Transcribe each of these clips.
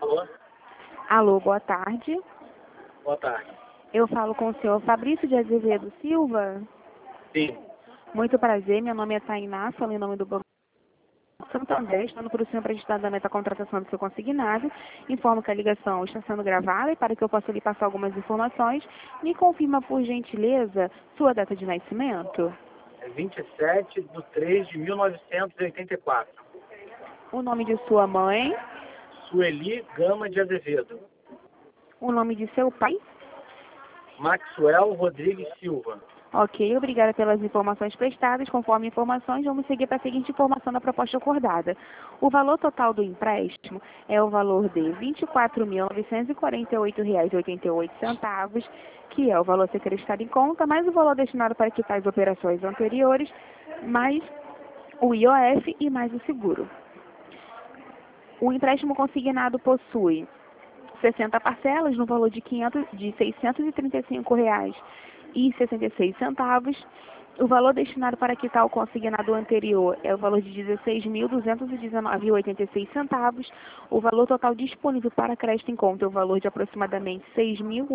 Alô? Alô, boa tarde. Boa tarde. Eu falo com o senhor Fabrício de Azevedo Silva. Sim. Muito prazer, meu nome é Tainá, falo em nome do Banco Santander, estando por o senhor para estar dando a contratação do seu consignado. Informo que a ligação está sendo gravada e para que eu possa lhe passar algumas informações, me confirma, por gentileza, sua data de nascimento, É 27/3/1984. o nome de sua mãe, Sueli Gama de Azevedo. o nome de seu pai. Maxwell Rodrigues Silva. Ok, obrigada pelas informações prestadas. Conforme informações, vamos seguir para a seguinte informação da proposta acordada. O valor total do empréstimo é o valor de R$ 24.948,88, que é o valor a ser acrescido em conta, mais o valor destinado para quitar as operações anteriores, mais o IOF e mais o seguro. O empréstimo consignado possui 60 parcelas no valor de R$ 635,66. O valor destinado para quitar o consignado anterior é o valor de R$ 16.219,86. O valor total disponível para crédito em conta é o valor de aproximadamente R$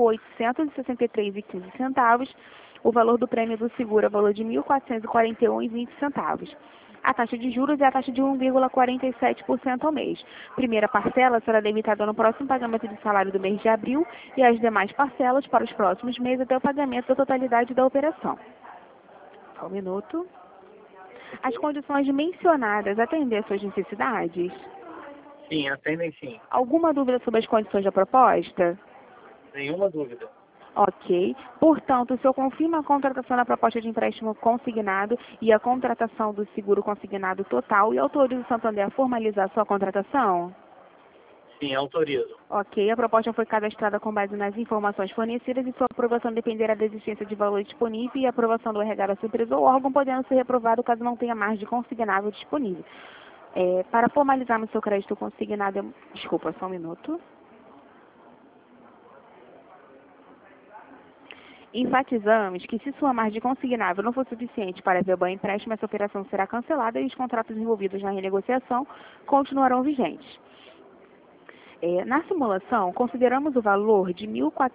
6.863,15. O valor do prêmio do seguro é o valor de R$ 1.441,20. A taxa de juros é a taxa de 1,47% ao mês. Primeira parcela será debitada no próximo pagamento de salário do mês de abril e as demais parcelas para os próximos meses até o pagamento da totalidade da operação. Só um minuto. As condições mencionadas atendem às suas necessidades? Sim, atendem sim. Alguma dúvida sobre as condições da proposta? Nenhuma dúvida. Ok. Portanto, o senhor confirma a contratação da proposta de empréstimo consignado e a contratação do seguro consignado total e autoriza o Santander a formalizar sua contratação? Sim, autorizo. Ok. A proposta foi cadastrada com base nas informações fornecidas e sua aprovação dependerá da existência de valor disponível e a aprovação do RH da sua empresa ou órgão, podendo ser reprovado caso não tenha margem consignável disponível. Para formalizarmos seu crédito consignado... Desculpa, só um minuto. Enfatizamos que se sua margem consignável não for suficiente para ver o empréstimo, essa operação será cancelada e os contratos envolvidos na renegociação continuarão vigentes. Na simulação, consideramos o valor de R$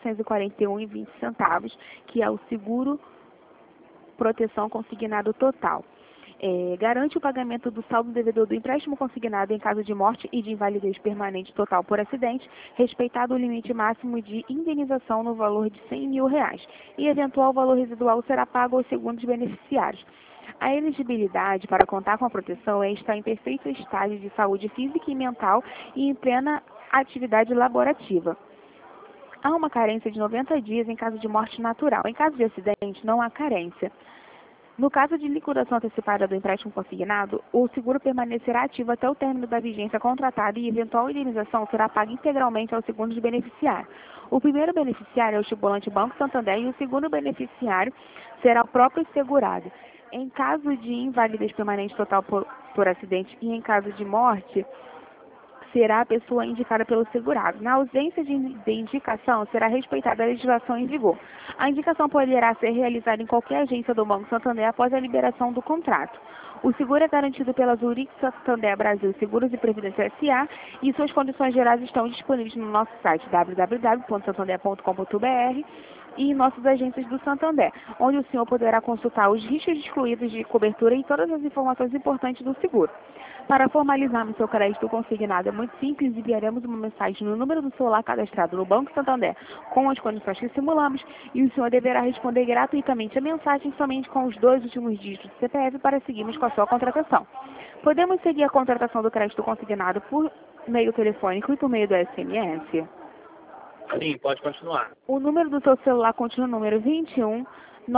1.441,20, que é o seguro proteção consignado total. Garante o pagamento do saldo devedor do empréstimo consignado em caso de morte e de invalidez permanente total por acidente, respeitado o limite máximo de indenização no valor de R$ 100 mil, e eventual valor residual será pago aos segundos beneficiários. A elegibilidade para contar com a proteção é estar em perfeito estágio de saúde física e mental e em plena atividade laborativa. Há uma carência de 90 dias em caso de morte natural. Em caso de acidente, não há carência. No caso de liquidação antecipada do empréstimo consignado, o seguro permanecerá ativo até o término da vigência contratada e eventual indenização será paga integralmente aos segundos beneficiários. O primeiro beneficiário é o estipulante Banco Santander e o segundo beneficiário será o próprio segurado. Em caso de invalidez permanente total por acidente e em caso de morte, será a pessoa indicada pelo segurado. Na ausência de indicação, será respeitada a legislação em vigor. A indicação poderá ser realizada em qualquer agência do Banco Santander após a liberação do contrato. O seguro é garantido pela Zurich Santander Brasil Seguros e Previdência S.A. e suas condições gerais estão disponíveis no nosso site www.santander.com.br e em nossas agências do Santander, onde o senhor poderá consultar os riscos excluídos de cobertura e todas as informações importantes do seguro. Para formalizarmos seu crédito consignado é muito simples, enviaremos uma mensagem no número do celular cadastrado no Banco Santander com as condições que simulamos e o senhor deverá responder gratuitamente a mensagem somente com os 2 últimos dígitos do CPF para seguirmos com a sua contratação. Podemos seguir a contratação do crédito consignado por meio telefônico e por meio do SMS? Sim, pode continuar. O número do seu celular continua o número 21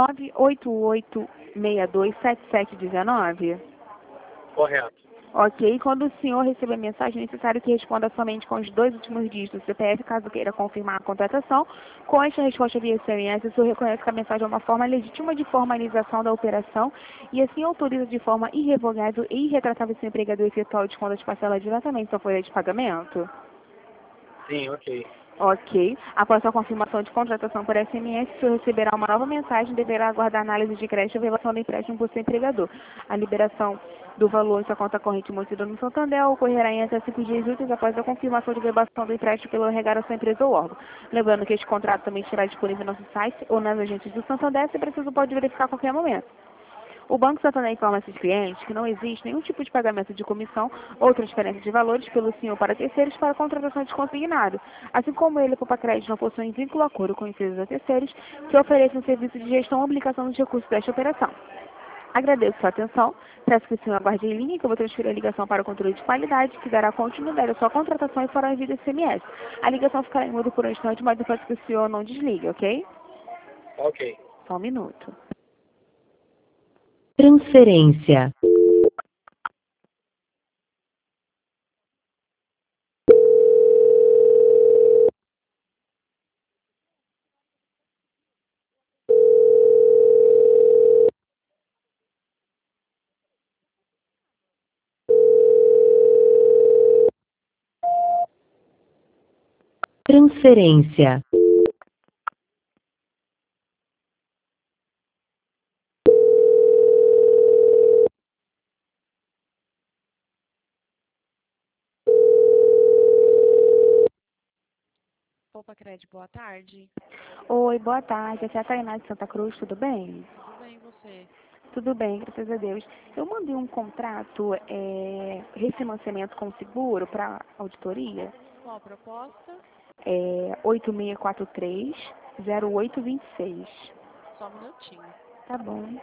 988627719? Correto. Ok, quando o senhor receber a mensagem, é necessário que responda somente com os 2 últimos dígitos do CPF, caso queira confirmar a contratação. Com esta resposta via SMS, o senhor reconhece que a mensagem é uma forma legítima de formalização da operação e assim autoriza de forma irrevogável e irretratável seu empregador efetuar o desconto das parcelas diretamente da folha de pagamento? Sim, ok. Ok. Após a confirmação de contratação por SMS, o senhor receberá uma nova mensagem e deverá aguardar análise de crédito e revelação do empréstimo por seu empregador. A liberação do valor em sua conta corrente mantida no Santander ocorrerá em até 5 dias úteis após a confirmação de verbação do empréstimo pelo RH da sua empresa ou órgão. Lembrando que este contrato também estará disponível no nosso site ou nas agências do Santander, se preciso pode verificar a qualquer momento. O Banco Santander informa a seus clientes que não existe nenhum tipo de pagamento de comissão ou transferência de valores pelo senhor para terceiros para contratação de consignado, assim como ele, Poupa Crédito, não possui vínculo ou acordo com empresas a terceiros que ofereçam serviço de gestão ou aplicação dos recursos desta operação. Agradeço sua atenção, peço que o senhor aguarde em linha que eu vou transferir a ligação para o controle de qualidade, que dará continuidade à sua contratação e fará envio de SMS. A ligação ficará em mudo por um instante, mas eu peço que o senhor não desligue, ok? Ok. Só um minuto. Transferência. Transferência. Poupa Crédito, boa tarde. Oi, boa tarde. Aqui é a Tainá de Santa Cruz, tudo bem? Tudo bem, e você? Tudo bem, graças a Deus. Eu mandei um contrato, refinanciamento com seguro para auditoria, Qual a proposta? 8643-0826. Só um minutinho. Tá bom.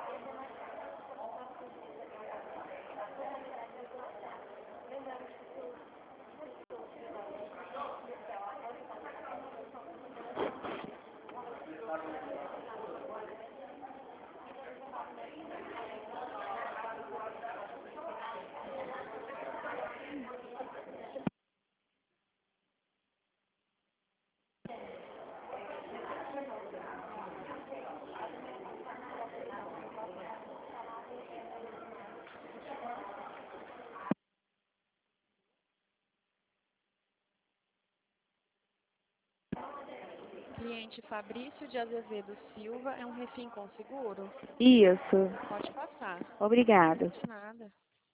Cliente Fabrício de Azevedo Silva é um refim com seguro? Isso. Pode passar. Obrigada. De nada.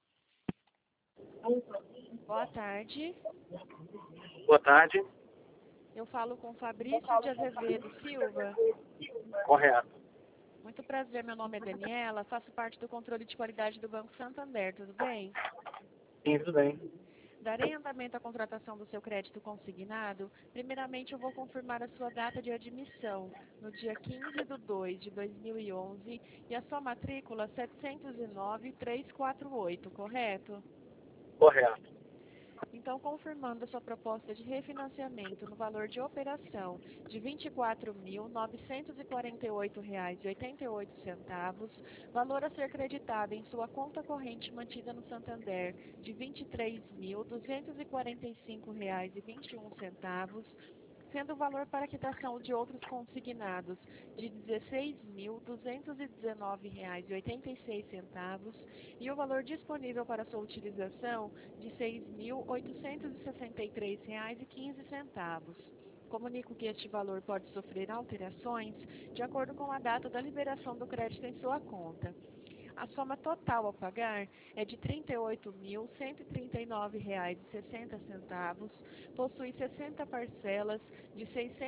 Boa tarde. Boa tarde. Eu falo com Fabrício de Azevedo Silva. Correto. Muito prazer, meu nome é Daniela, faço parte do controle de qualidade do Banco Santander, tudo bem? Sim, tudo bem. Darei andamento à contratação do seu crédito consignado. Primeiramente, eu vou confirmar a sua data de admissão, no dia 15/2/2011, e a sua matrícula 709-348, correto? Correto. Então, confirmando a sua proposta de refinanciamento no valor de operação de R$ 24.948,88, valor a ser creditado em sua conta corrente mantida no Santander de R$ 23.245,21, sendo o valor para quitação de outros consignados de R$ 16.219,86 e o valor disponível para sua utilização de R$ 6.863,15. Comunico que este valor pode sofrer alterações de acordo com a data da liberação do crédito em sua conta. A soma total a pagar é de R$ 38.139,60, possui 60 parcelas de R$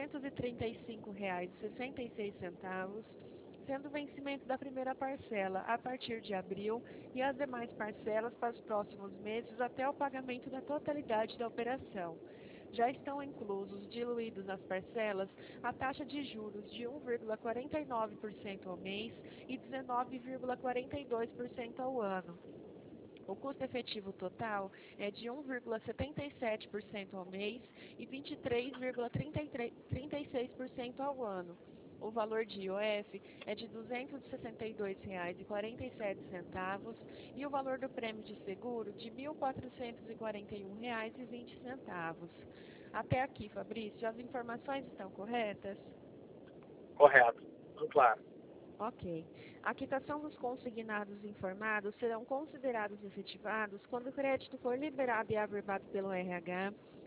635,66, sendo o vencimento da primeira parcela a partir de abril e as demais parcelas para os próximos meses até o pagamento da totalidade da operação. Já estão inclusos, diluídos nas parcelas, a taxa de juros de 1,49% ao mês e 19,42% ao ano. O custo efetivo total é de 1,77% ao mês e 23,36% ao ano. O valor de IOF é de R$ 262,47 e o valor do prêmio de seguro de R$ 1.441,20. Até aqui, Fabrício, as informações estão corretas? Correto. Tudo claro. Ok. A quitação dos consignados informados serão considerados efetivados quando o crédito for liberado e averbado pelo RH,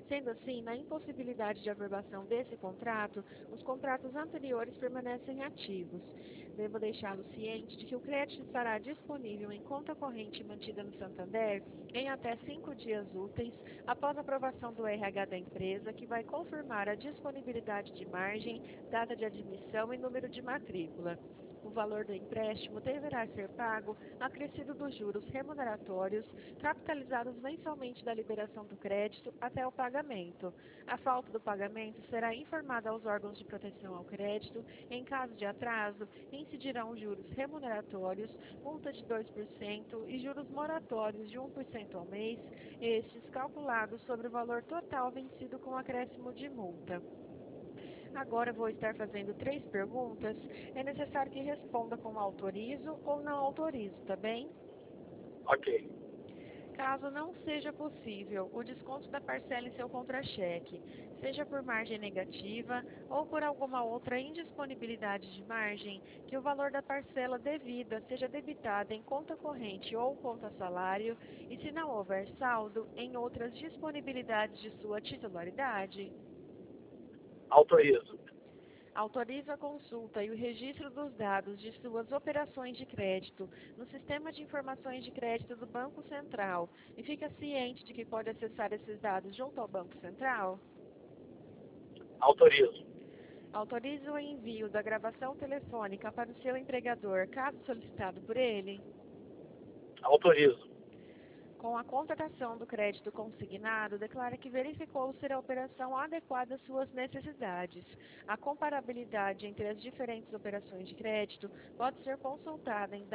Sendo assim, na impossibilidade de averbação desse contrato, os contratos anteriores permanecem ativos. Devo deixá-lo ciente de que o crédito estará disponível em conta corrente mantida no Santander em até 5 dias úteis após a aprovação do RH da empresa, que vai confirmar a disponibilidade de margem, data de admissão e número de matrícula. O valor do empréstimo deverá ser pago acrescido dos juros remuneratórios capitalizados mensalmente da liberação do crédito até o pagamento. A falta do pagamento será informada aos órgãos de proteção ao crédito. Em caso de atraso, incidirão juros remuneratórios, multa de 2% e juros moratórios de 1% ao mês, estes calculados sobre o valor total vencido com acréscimo de multa. Agora vou estar fazendo 3 perguntas. É necessário que responda com autorizo ou não autorizo, tá bem? Ok. Caso não seja possível o desconto da parcela em seu contra-cheque, seja por margem negativa ou por alguma outra indisponibilidade de margem, que o valor da parcela devida seja debitada em conta corrente ou conta salário e, se não houver saldo, em outras disponibilidades de sua titularidade. Autorizo. Autoriza a consulta e o registro dos dados de suas operações de crédito no Sistema de Informações de Crédito do Banco Central e fica ciente de que pode acessar esses dados junto ao Banco Central? Autorizo. Autoriza o envio da gravação telefônica para o seu empregador, caso solicitado por ele? Autorizo. Com a contratação do crédito consignado, declara que verificou ser a operação adequada às suas necessidades. A comparabilidade entre as diferentes operações de crédito pode ser consultada em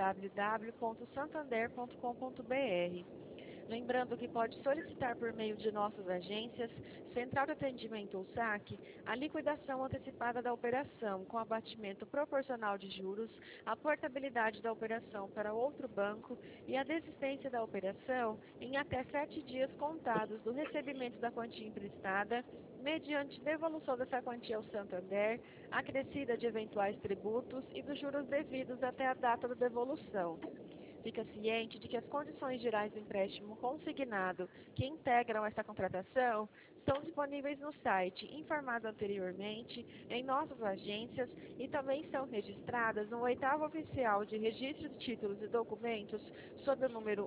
www.santander.com.br. Lembrando que pode solicitar por meio de nossas agências, Central de Atendimento ou SAC, a liquidação antecipada da operação, com abatimento proporcional de juros, a portabilidade da operação para outro banco e a desistência da operação em até 7 dias contados do recebimento da quantia emprestada, mediante devolução dessa quantia ao Santander, acrescida de eventuais tributos e dos juros devidos até a data da devolução. Fica ciente de que as condições gerais do empréstimo consignado que integram esta contratação estão disponíveis no site informado anteriormente, em nossas agências e também estão registradas no 8º Oficial de Registro de Títulos e Documentos sob o número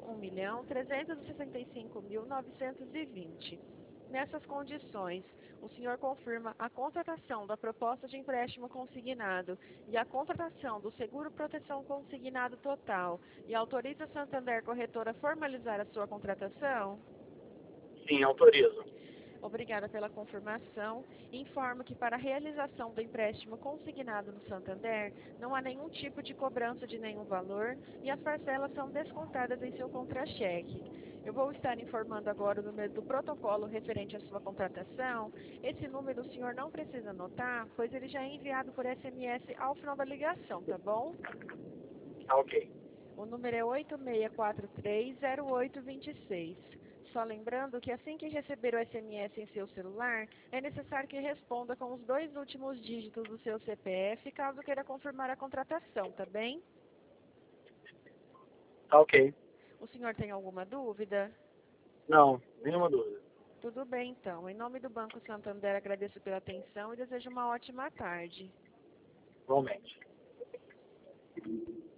1.365.920. Nessas condições, o senhor confirma a contratação da proposta de empréstimo consignado e a contratação do seguro proteção consignado total e autoriza a Santander Corretora a formalizar a sua contratação? Sim, autorizo. Obrigada pela confirmação. Informo que para a realização do empréstimo consignado no Santander, não há nenhum tipo de cobrança de nenhum valor e as parcelas são descontadas em seu contra-cheque. Eu vou estar informando agora o número do protocolo referente à sua contratação. Esse número o senhor não precisa anotar, pois ele já é enviado por SMS ao final da ligação, tá bom? Ok. O número é 86430826. Só lembrando que assim que receber o SMS em seu celular, é necessário que responda com os 2 últimos dígitos do seu CPF, caso queira confirmar a contratação, tá bem? Tá ok. O senhor tem alguma dúvida? Não, nenhuma dúvida. Tudo bem, então. Em nome do Banco Santander, agradeço pela atenção e desejo uma ótima tarde. Igualmente.